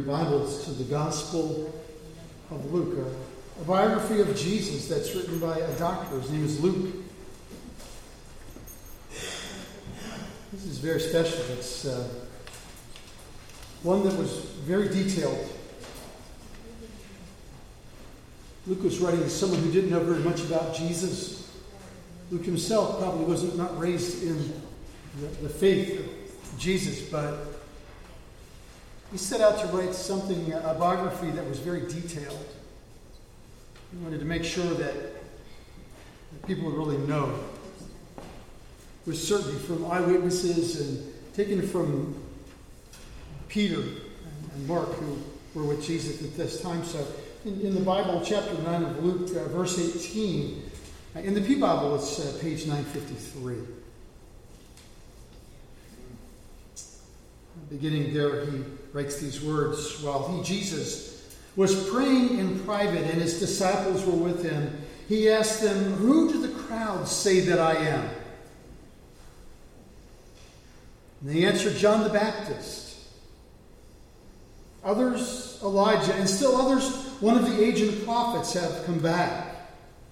Bibles to the Gospel of Luke, a biography of Jesus that's written by a doctor. His name is Luke. This is very special. It's one that was very detailed. Luke was writing to someone who didn't know very much about Jesus. Luke himself probably not raised in the faith of Jesus, but he set out to write a biography that was very detailed. He wanted to make sure that people would really know with certainty from eyewitnesses and taken from Peter and Mark, who were with Jesus at this time. So in the Bible, chapter 9 of Luke, verse 18, in the P Bible, it's page 953. Beginning there, he writes these words: while he, Jesus, was praying in private and his disciples were with him, he asked them, "Who do the crowds say that I am?" And they answered, "John the Baptist. Others, Elijah, and still others, one of the aged prophets have come back.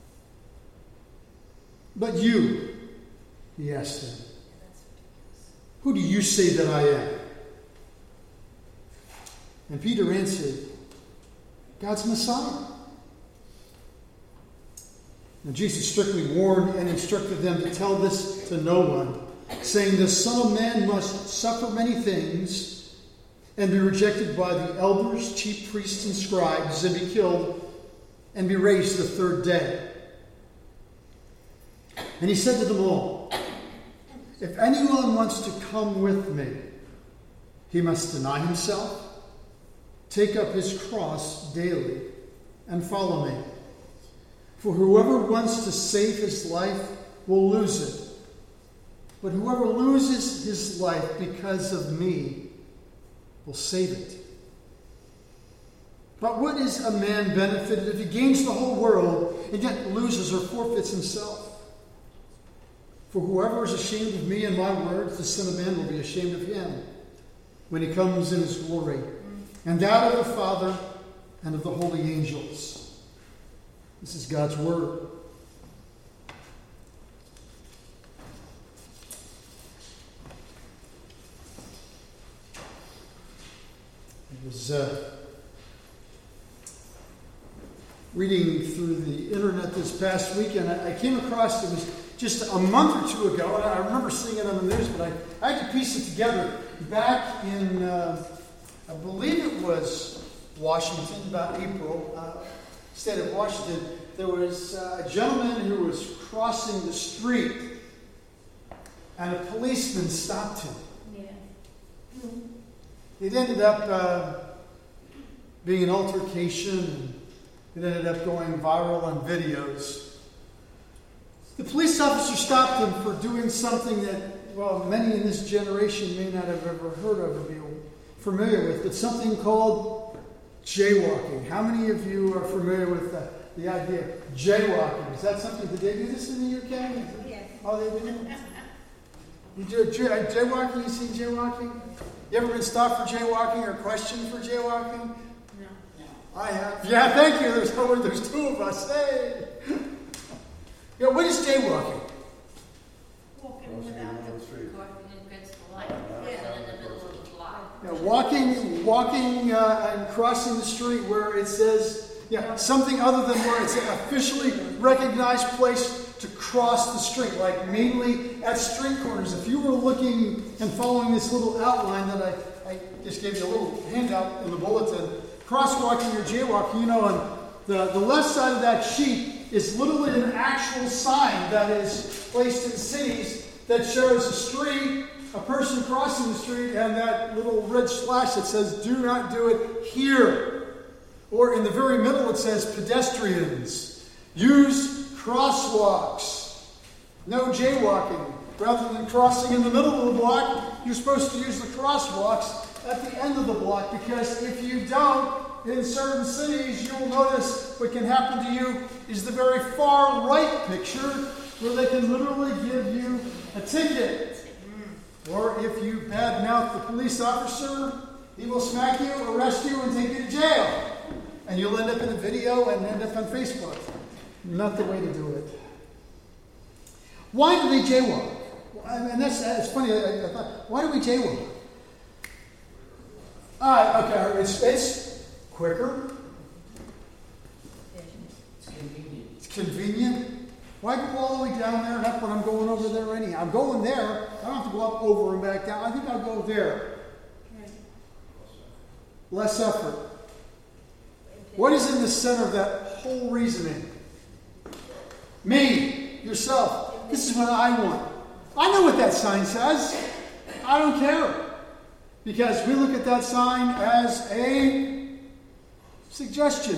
But you," he asked them, "who do you say that I am?" And Peter answered, "God's Messiah." Now Jesus strictly warned and instructed them to tell this to no one, saying, "The Son of Man must suffer many things and be rejected by the elders, chief priests, and scribes, and be killed, and be raised the third day." And he said to them all, "If anyone wants to come with me, he must deny himself, take up his cross daily, and follow me. For whoever wants to save his life will lose it. But whoever loses his life because of me will save it. But what is a man benefited if he gains the whole world and yet loses or forfeits himself? For whoever is ashamed of me and my words, the Son of Man will be ashamed of him when he comes in his glory, and that of the Father and of the holy angels." This is God's word. I was reading through the internet this past weekend. I came across, it was just a month or two ago, and I remember seeing it on the news, but I had to piece it together. Back in, I believe it was Washington, about April, state of Washington, there was a gentleman who was crossing the street, and a policeman stopped him. Yeah. It ended up being an altercation, and it ended up going viral on videos. The police officer stopped him for doing something that, well, many in this generation may not have ever heard of or be familiar with, but something called jaywalking. How many of you are familiar with the idea of jaywalking? Is that something, did they do this in the UK? Yes. Oh, they do? You do jaywalking? You see jaywalking? You ever been stopped for jaywalking or questioned for jaywalking? No. I have. Yeah, thank you. There's two of us. Hey. Yeah, what is jaywalking? Walking without walking against the light. Yeah, in the middle of the block. Yeah, walking and crossing the street where it says, something other than where it's an officially recognized place to cross the street, like mainly at street corners. If you were looking and following this little outline that I just gave you a little handout in the bulletin, crosswalking or jaywalking, on the left side of that sheet is literally an actual sign that is placed in cities that shows a street, a person crossing the street, and that little red slash that says, "Do not do it here." Or in the very middle it says, "Pedestrians, use crosswalks. No jaywalking." Rather than crossing in the middle of the block, you're supposed to use the crosswalks at the end of the block, because if you don't, in certain cities, you will notice what can happen to you is the very far right picture, where they can literally give you a ticket. Or if you badmouth the police officer, he will smack you, arrest you, and take you to jail. And you'll end up in a video and end up on Facebook. Not the way to do it. Why do they jaywalk? And it's funny. I thought, why do we jaywalk? Okay, it's quicker. It's convenient. Why go all the way down there and up when I'm going over there anyhow? I'm going there. I don't have to go up, over, and back down. I think I'll go there. Less effort. What is in the center of that whole reasoning? Me, yourself. This is what I want. I know what that sign says. I don't care. Because we look at that sign as a suggestion.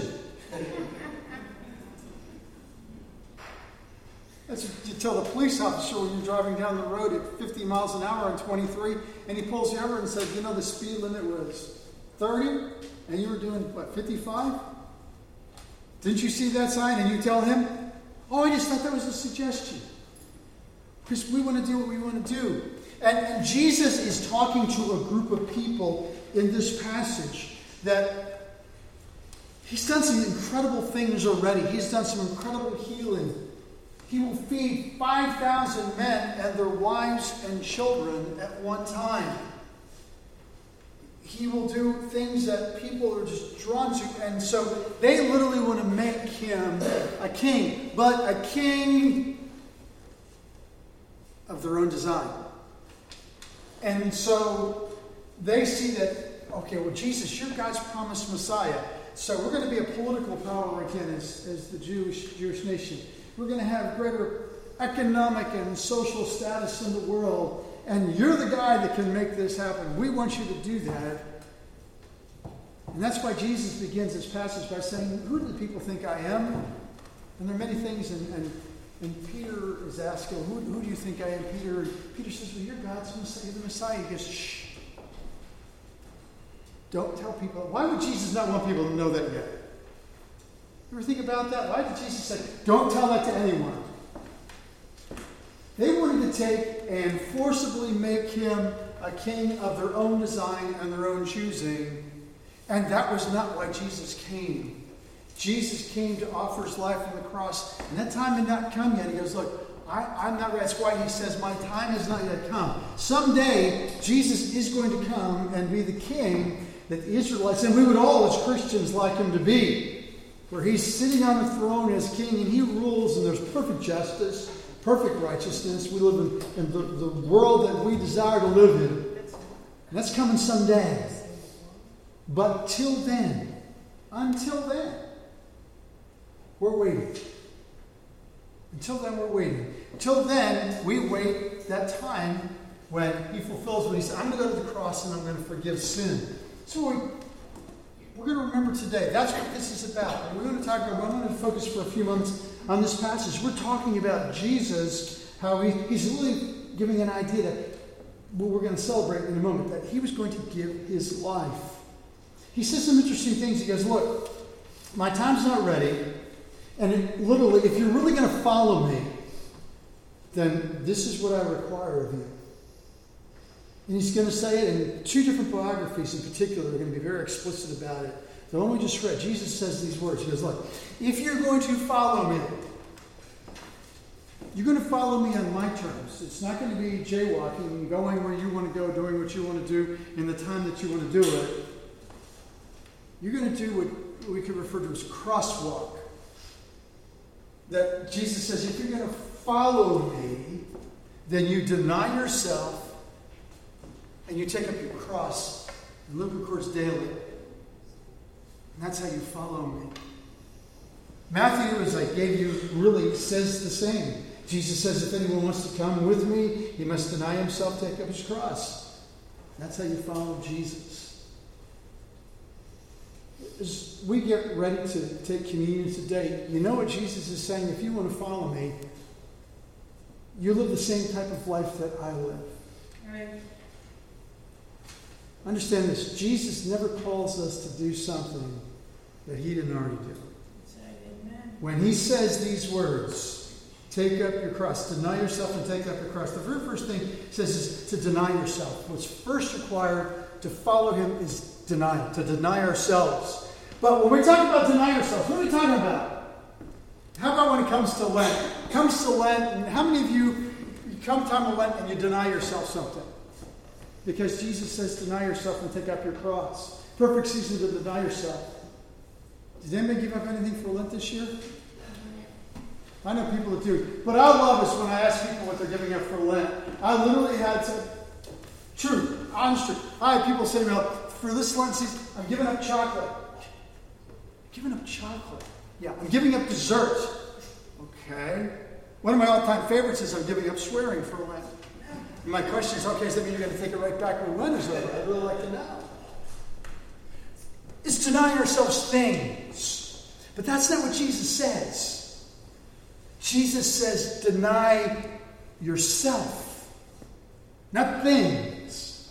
That's what you tell the police officer when you're driving down the road at 50 miles an hour on 23, and he pulls you over and says, you know, the speed limit was 30, and you were doing, 55? Didn't you see that sign? And you tell him, oh, I just thought that was a suggestion. Because we want to do what we want to do. And Jesus is talking to a group of people in this passage that he's done some incredible things already. He's done some incredible healing. He will feed 5,000 men and their wives and children at one time. He will do things that people are just drawn to. And so they literally want to make him a king. But a king of their own design. And so they see that, okay, well, Jesus, you're God's promised Messiah. So we're going to be a political power again as the Jewish nation. We're going to have greater economic and social status in the world. And you're the guy that can make this happen. We want you to do that. And that's why Jesus begins this passage by saying, who do the people think I am? And there are many things, and Peter is asking, who do you think I am, Peter? And Peter says, well, you're God's Messiah, you're the Messiah. He goes, shh. Don't tell people. Why would Jesus not want people to know that yet? You ever think about that? Why did Jesus say, don't tell that to anyone? They wanted to take and forcibly make him a king of their own design and their own choosing. And that was not why Jesus came. Jesus came to offer his life on the cross. And that time had not come yet. He goes, look, I'm not ready. That's why he says, my time has not yet come. Someday, Jesus is going to come and be the king that the Israelites, and we would all as Christians like him to be, where he's sitting on the throne as king and he rules and there's perfect justice, perfect righteousness. We live in the world that we desire to live in. And that's coming someday. But until then, we're waiting. Until then, we're waiting. Until then, we wait that time when he fulfills what he said. I'm going to go to the cross and I'm going to forgive sin. So we're going to remember today. That's what this is about. And we're going to talk about, I'm going to focus for a few moments on this passage. We're talking about Jesus, how he's really giving an idea that what we're going to celebrate in a moment, that he was going to give his life. He says some interesting things. He goes, look, my time's not ready. And literally, if you're really going to follow me, then this is what I require of you. And he's going to say it in two different biographies in particular. They're going to be very explicit about it. The one we just read, Jesus says these words. He goes, look, if you're going to follow me, you're going to follow me on my terms. It's not going to be jaywalking and going where you want to go, doing what you want to do in the time that you want to do it. You're going to do what we could refer to as crosswalk. That Jesus says, if you're going to follow me, then you deny yourself and you take up your cross and live your course daily. And that's how you follow me. Matthew, as I gave you, really says the same. Jesus says, if anyone wants to come with me, he must deny himself, take up his cross. That's how you follow Jesus. As we get ready to take communion today, you know what Jesus is saying? If you want to follow me, you live the same type of life that I live. Right. Understand this. Jesus never calls us to do something that he didn't already do. Amen. When he says these words, take up your cross, deny yourself and take up your cross, the very first thing he says is to deny yourself. What's first required to follow him is deny, to deny ourselves. But when we talk about denying ourselves, what are we talking about? How about when it comes to Lent? It comes to Lent, and how many of you come time of Lent and you deny yourself something? Because Jesus says deny yourself and take up your cross. Perfect season to deny yourself. Did anybody give up anything for Lent this year? I know people that do. What I love is when I ask people what they're giving up for Lent. I literally had to, truth, honest truth. I had people say, well, for this Lent season, I'm giving up chocolate. Giving up chocolate? Yeah, I'm giving up dessert. Okay. One of my all-time favorites is I'm giving up swearing for Lent. And my question is, okay, does that mean you're going to take it right back when Lent is over? I'd really like to know. It's denying ourselves things. But that's not what Jesus says. Jesus says deny yourself, not things.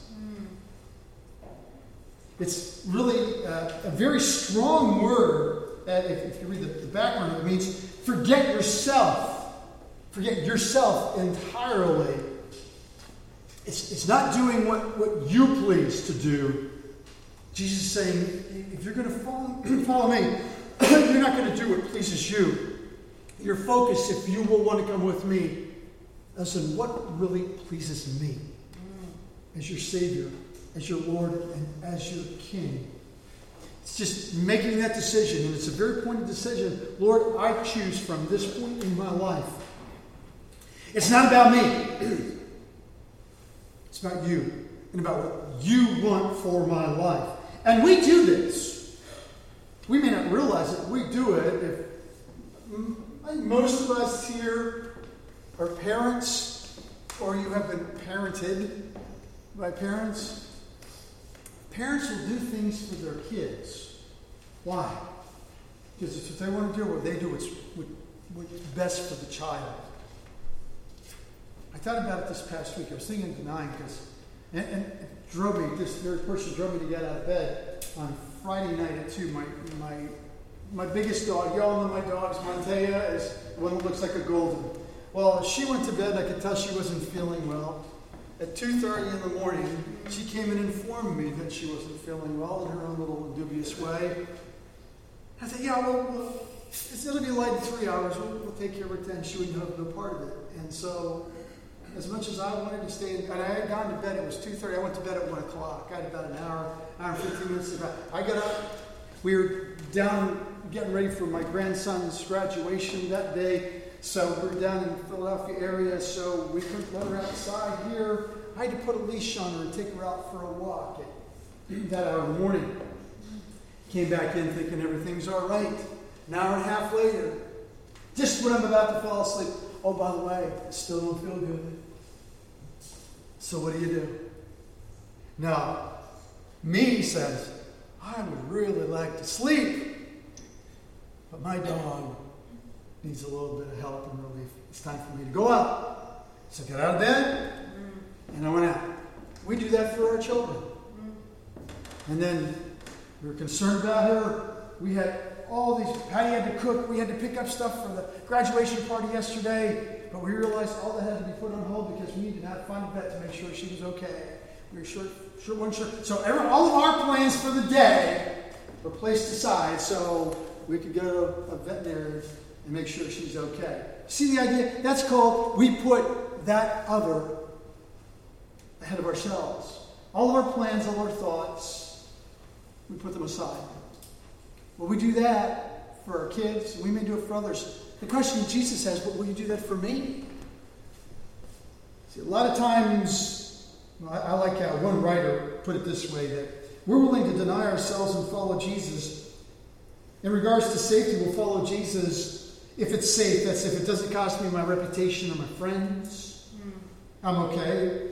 It's really a very strong word. If you read the background, it means forget yourself. Forget yourself entirely. It's not doing what you please to do. Jesus is saying, if you're going to follow me, you're not going to do what pleases you. Your focus, if you will want to come with me, listen, what really pleases me as your Savior, as your Lord, and as your King. It's just making that decision, and it's a very pointed decision. Lord, I choose from this point in my life. It's not about me. It's about you and about what you want for my life. And we do this. We may not realize it. We do it. I think most of us here are parents, or you have been parented by parents. Parents will do things for their kids. Why? Because it's what they want to do, or they do what's best for the child. I thought about it this past week. I was thinking of denying because, and drove me. This very person drove me to get out of bed on Friday night at 2. My biggest dog. Y'all know my dogs. Montea is one that looks like a golden. Well, she went to bed. I could tell she wasn't feeling well. At 2:30 in the morning, she came and informed me that she wasn't feeling well in her own little dubious way. I said, yeah, well it'll be light in 3 hours. We'll take care of it then. She wouldn't have no part of it. And so, as much as I wanted to stay, and I had gone to bed, it was 2:30. I went to bed at 1 o'clock. I had about an hour and 15 minutes to bed. I got up. We were down getting ready for my grandson's graduation that day. So we were down in the Philadelphia area, so we couldn't let her outside here. I had to put a leash on her and take her out for a walk at that hour in the morning. Came back in thinking everything's all right. An hour and a half later, just when I'm about to fall asleep, oh, by the way, I still don't feel good. So what do? Now, me says, I would really like to sleep, but my dog needs a little bit of help and relief. It's time for me to go out. So I got out of bed, and I went out. We do that for our children. And then we were concerned about her. We had all these, Patty had to cook. We had to pick up stuff for the graduation party yesterday. But we realized all that had to be put on hold because we needed to find a vet to make sure she was okay. We were sure. So all of our plans for the day were placed aside so we could go to a veterinarian and make sure she's okay. See the idea? That's called we put that other ahead of ourselves. All of our plans, all our thoughts, we put them aside. Well, we do that for our kids, and we may do it for others. The question Jesus has, but will you do that for me? See, a lot of times, I like how one writer put it this way, that we're willing to deny ourselves and follow Jesus. In regards to safety, we'll follow Jesus if it's safe. That's if it doesn't cost me my reputation or my friends. I'm okay.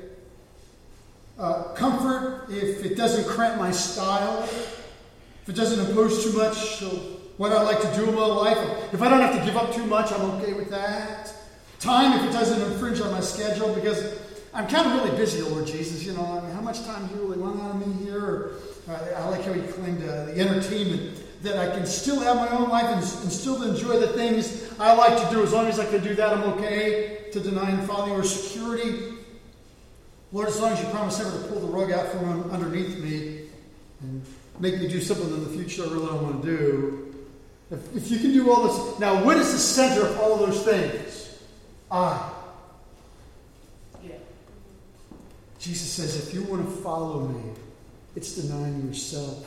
Comfort, if it doesn't cramp my style. If it doesn't impose too much on what I like to do in my life. If I don't have to give up too much, I'm okay with that. Time, if it doesn't infringe on my schedule, because I'm kind of really busy, Lord Jesus. You know, I mean, how much time do you really want out of me here? I like how he claimed the entertainment, that I can still have my own life and still enjoy the things I like to do. As long as I can do that, I'm okay to deny and follow your security. Lord, as long as you promise never to pull the rug out from underneath me and make me do something in the future I really don't want to do. If you can do all this. Now, what is the center of all those things? I. Yeah. Jesus says, if you want to follow me, it's denying yourself.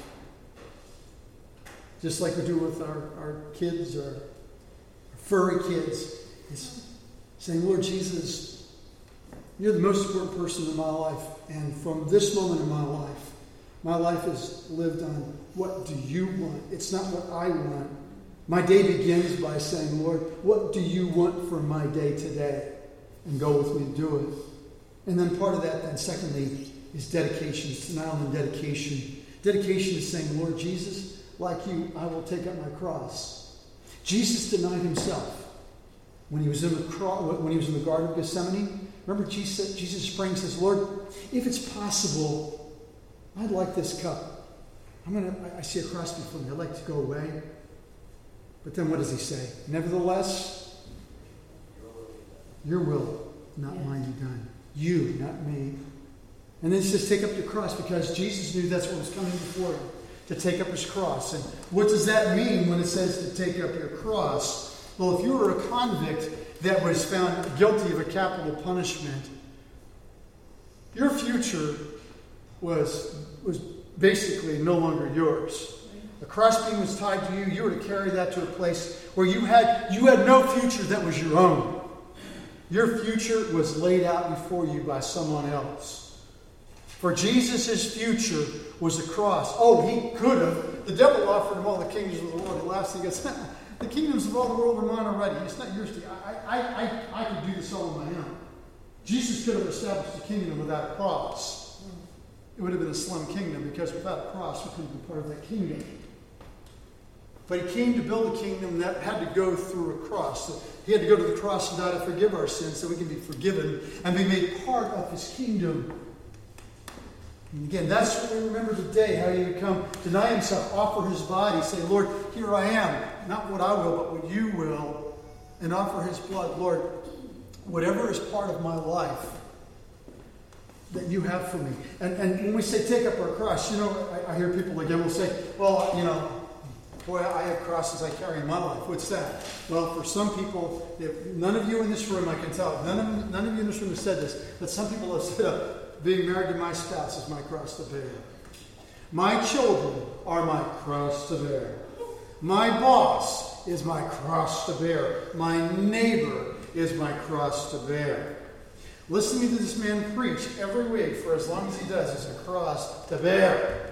Just like we do with our kids, our furry kids. It's saying, Lord Jesus, you're the most important person in my life. And from this moment in my life is lived on what do you want? It's not what I want. My day begins by saying, Lord, what do you want for my day today? And go with me to do it. And then part of that, then secondly, is dedication. It's denial and dedication. Dedication is saying, Lord Jesus, like you, I will take up my cross. Jesus denied himself when he was in the Garden of Gethsemane. Remember, Jesus praying and says, Lord, if it's possible, I'd like this cup. I see a cross before me. I'd like to go away. But then what does he say? Nevertheless, your will, not mine, be done. You, not me. And then he says, take up your cross, because Jesus knew that's what was coming before him, to take up his cross. And what does that mean when it says to take up your cross? Well, if you were a convict that was found guilty of a capital punishment, your future was basically no longer yours. The crossbeam was tied to you. You were to carry that to a place where you had no future that was your own. Your future was laid out before you by someone else. For Jesus, his future was the cross. Oh, he could have. The devil offered him all the kingdoms of the world. He laughs and he goes, the kingdoms of all the world are mine already. It's not yours. I could do this all on my own. Jesus could have established a kingdom without a cross. It would have been a slum kingdom, because without a cross, we couldn't be part of that kingdom. But he came to build a kingdom that had to go through a cross. So he had to go to the cross and die to forgive our sins so we can be forgiven and be made part of his kingdom. And again, that's what we remember today, how he would come, deny himself, offer his body, say, Lord, here I am. Not what I will, but what you will. And offer his blood. Lord, whatever is part of my life that you have for me. And when we say take up our cross, I hear people again will say, well, boy, I have crosses I carry in my life. What's that? Well, for some people, none of you in this room, I can tell, none of you in this room have said this, but some people have said, being married to my spouse is my cross to bear. My children are my cross to bear. My boss is my cross to bear. My neighbor is my cross to bear. Listening to this man preach every week for as long as he does is a cross to bear.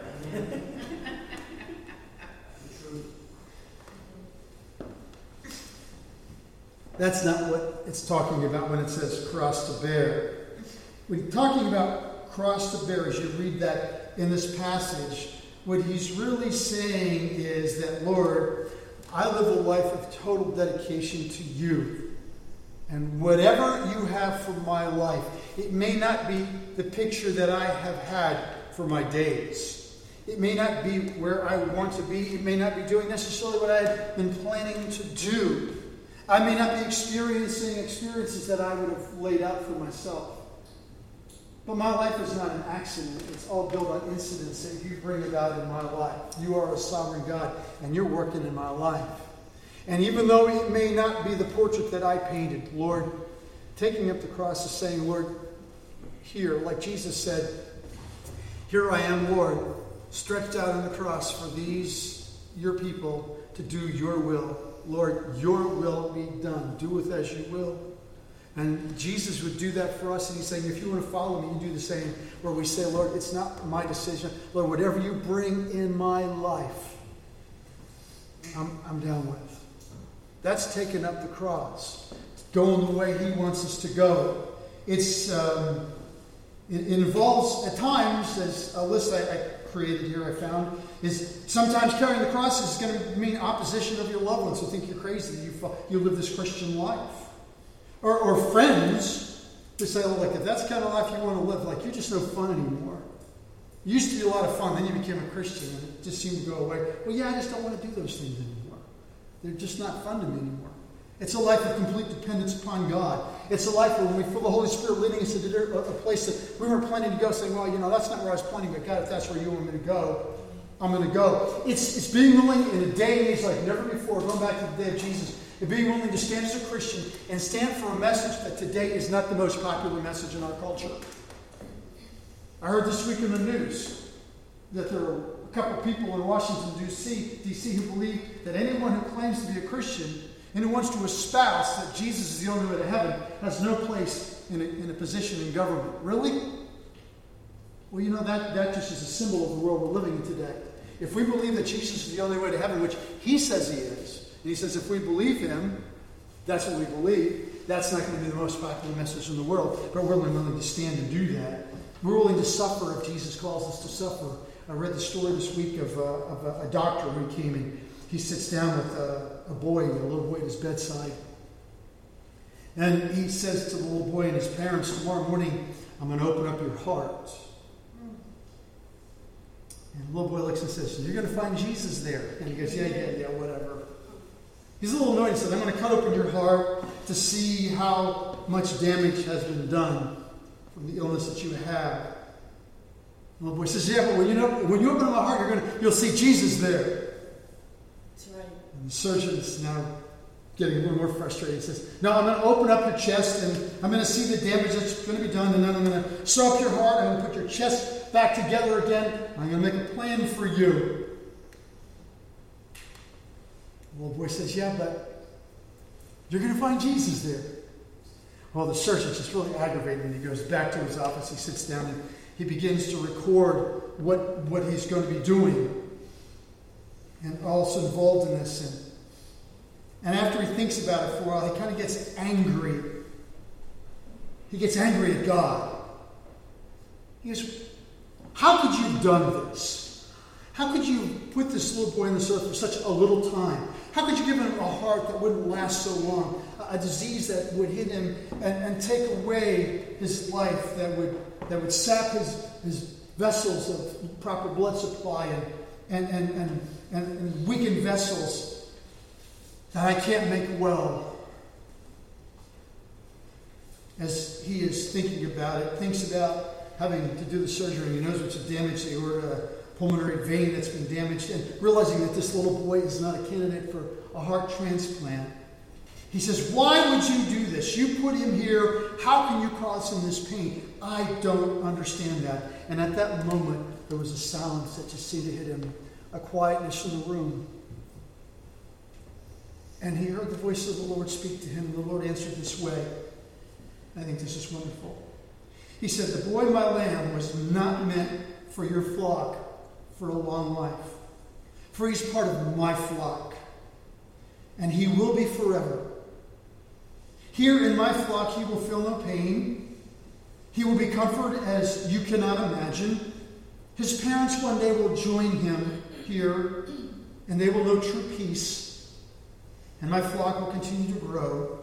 That's not what it's talking about when it says cross to bear. When talking about cross to bear, as you read that in this passage, what he's really saying is that, Lord, I live a life of total dedication to you. And whatever you have for my life, it may not be the picture that I have had for my days. It may not be where I want to be. It may not be doing necessarily what I had been planning to do. I may not be experiencing experiences that I would have laid out for myself. But my life is not an accident. It's all built on incidents that you bring about in my life. You are a sovereign God, and you're working in my life. And even though it may not be the portrait that I painted, Lord, taking up the cross is saying, Lord, here, like Jesus said, here I am, Lord, stretched out on the cross for these, your people, to do your will. Lord, your will be done. Do with as you will. And Jesus would do that for us. And he's saying, if you want to follow me, you do the same. Where we say, Lord, it's not my decision. Lord, whatever you bring in my life, I'm down with. That's taking up the cross. It's going the way he wants us to go. It involves, at times, as a list I created here, I found, is sometimes carrying the cross is going to mean opposition of your loved ones who think you're crazy, you live this Christian life. Or friends who say, well, if that's the kind of life you want to live, you're just no fun anymore. You used to be a lot of fun, then you became a Christian, and it just seemed to go away. Well, yeah, I just don't want to do those things anymore. They're just not fun to me anymore. It's a life of complete dependence upon God. It's a life where when we feel the Holy Spirit leading us into a place that we weren't planning to go, saying, well, that's not where I was planning, but God, if that's where you want me to go, I'm going to go. It's being willing in a day and age like never before, going back to the day of Jesus, and being willing to stand as a Christian and stand for a message that today is not the most popular message in our culture. I heard this week in the news that there are a couple of people in Washington, D.C. who believe that anyone who claims to be a Christian and who wants to espouse that Jesus is the only way to heaven has no place in a position in government. Really? Well, you know, that just is a symbol of the world we're living in today. If we believe that Jesus is the only way to heaven, which he says he is, and he says if we believe him, that's what we believe, that's not going to be the most popular message in the world, but we're willing to stand and do that. We're willing to suffer if Jesus calls us to suffer. I read the story this week of a doctor who came and he sits down with a little boy at his bedside. And he says to the little boy and his parents, tomorrow morning, I'm going to open up your heart. And the little boy looks and says, you're going to find Jesus there. And he goes, yeah, whatever. He's a little annoyed. He said, I'm going to cut open your heart to see how much damage has been done from the illness that you have. The little boy says, yeah, but when you open up my heart, you'll see Jesus there. That's right. And the surgeon is now getting a little more frustrated. He says, no, I'm going to open up your chest and I'm going to see the damage that's going to be done, and then I'm going to sew up your heart, I'm going to put your chest back together again, I'm going to make a plan for you. The little boy says, yeah, but you're going to find Jesus there. Well, the surgeon's just really aggravated, and he goes back to his office, he sits down, and he begins to record what he's going to be doing, and also involved in this. And after he thinks about it for a while, he kind of gets angry. He gets angry at God. He goes, how could you have done this? How could you put this little boy on this earth for such a little time? How could you give him a heart that wouldn't last so long? A disease that would hit him and take away his life, that would sap his vessels of proper blood supply and weaken vessels that I can't make well. As he is thinking about it, thinks about having to do the surgery, he knows what's damaged, the aorta, pulmonary vein that's been damaged, and realizing that this little boy is not a candidate for a heart transplant. He says, why would you do this? You put him here. How can you cause him this pain? I don't understand that. And at that moment, there was a silence that just seemed to hit him, a quietness in the room. And he heard the voice of the Lord speak to him, and the Lord answered this way. I think this is wonderful. He said, the boy, my lamb, was not meant for your flock for a long life. For he's part of my flock, and he will be forever. Here in my flock he will feel no pain. He will be comforted as you cannot imagine. His parents one day will join him here, and they will know true peace. And my flock will continue to grow.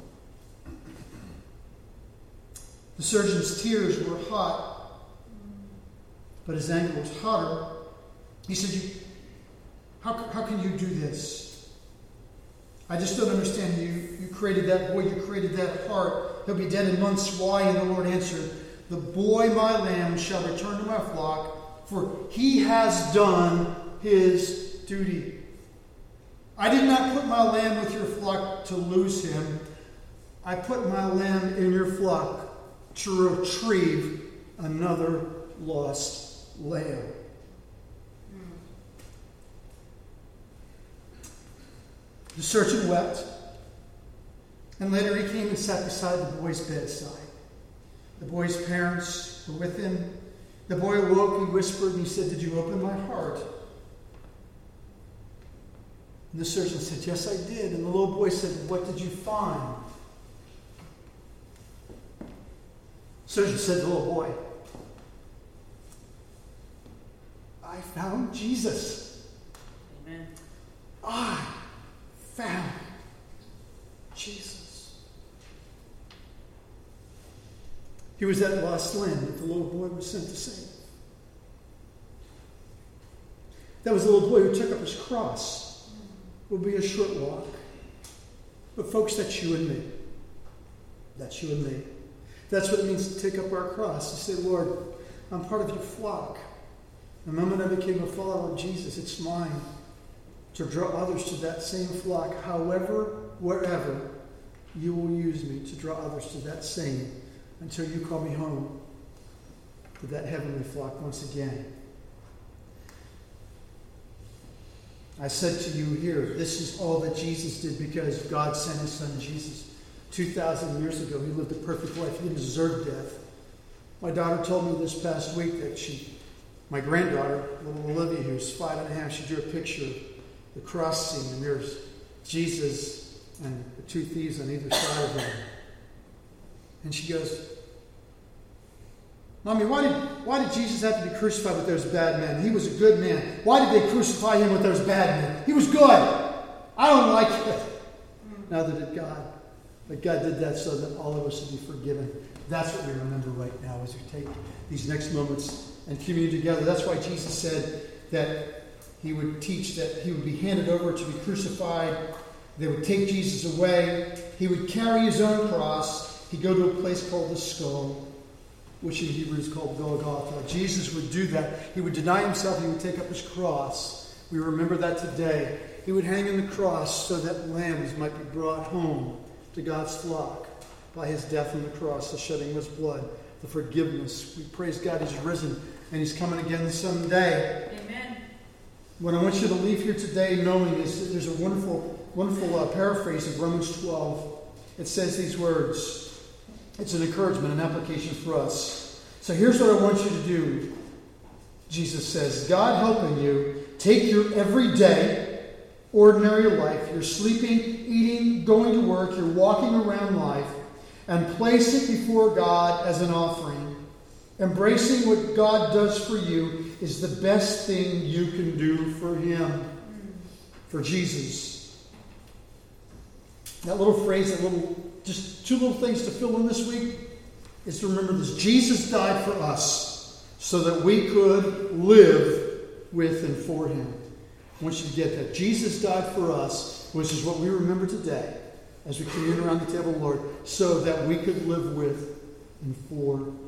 The surgeon's tears were hot, but his anger was hotter. He said, how can you do this? I just don't understand. You created that boy, you created that heart. He'll be dead in months. Why? And the Lord answered, the boy, my lamb, shall return to my flock, for he has done his duty. I did not put my lamb with your flock to lose him. I put my lamb in your flock to retrieve another lost lamb. The surgeon wept, and later he came and sat beside the boy's bedside. The boy's parents were with him. The boy awoke, he whispered, and he said, did you open my heart? And the surgeon said, yes, I did. And the little boy said, what did you find? The surgeon said to the little boy, I found Jesus. Amen. I found Jesus. He was that lost lamb that the little boy was sent to save. That was the little boy who took up his cross. It will be a short walk. But folks, that's you and me. That's you and me. That's what it means to take up our cross. To say, Lord, I'm part of your flock. The moment I became a follower of Jesus, it's mine to draw others to that same flock, however, wherever you will use me to draw others to that same, until you call me home to that heavenly flock once again. I said to you here, this is all that Jesus did because God sent his son Jesus. 2,000 years ago, he lived a perfect life. He didn't deserve death. My daughter told me this past week that my granddaughter, little Olivia, who's 5.5, she drew a picture of the cross scene, and there's Jesus and the two thieves on either side of him. And she goes, Mommy, why did Jesus have to be crucified with those bad men? He was a good man. Why did they crucify him with those bad men? He was good. I don't like it. Neither did God. But God did that so that all of us would be forgiven. That's what we remember right now as we take these next moments and commune together. That's why Jesus said that he would teach that he would be handed over to be crucified. They would take Jesus away. He would carry his own cross. He'd go to a place called the Skull, which in Hebrew is called Golgotha. Jesus would do that. He would deny himself. He would take up his cross. We remember that today. He would hang on the cross so that lambs might be brought home to God's flock by his death on the cross, the shedding of his blood, the forgiveness. We praise God he's risen and he's coming again someday. Amen. What I want you to leave here today knowing is that there's a wonderful paraphrase of Romans 12. It says these words. It's an encouragement, an application for us. So here's what I want you to do. Jesus says, God helping you, take your everyday, ordinary life, you're sleeping, eating, going to work, you're walking around life, and place it before God as an offering. Embracing what God does for you is the best thing you can do for him, for Jesus. That little phrase, just two little things to fill in this week is to remember this. Jesus died for us so that we could live with and for him. I want you to get that. Jesus died for us, which is what we remember today as we commune around the table of the Lord, so that we could live with and for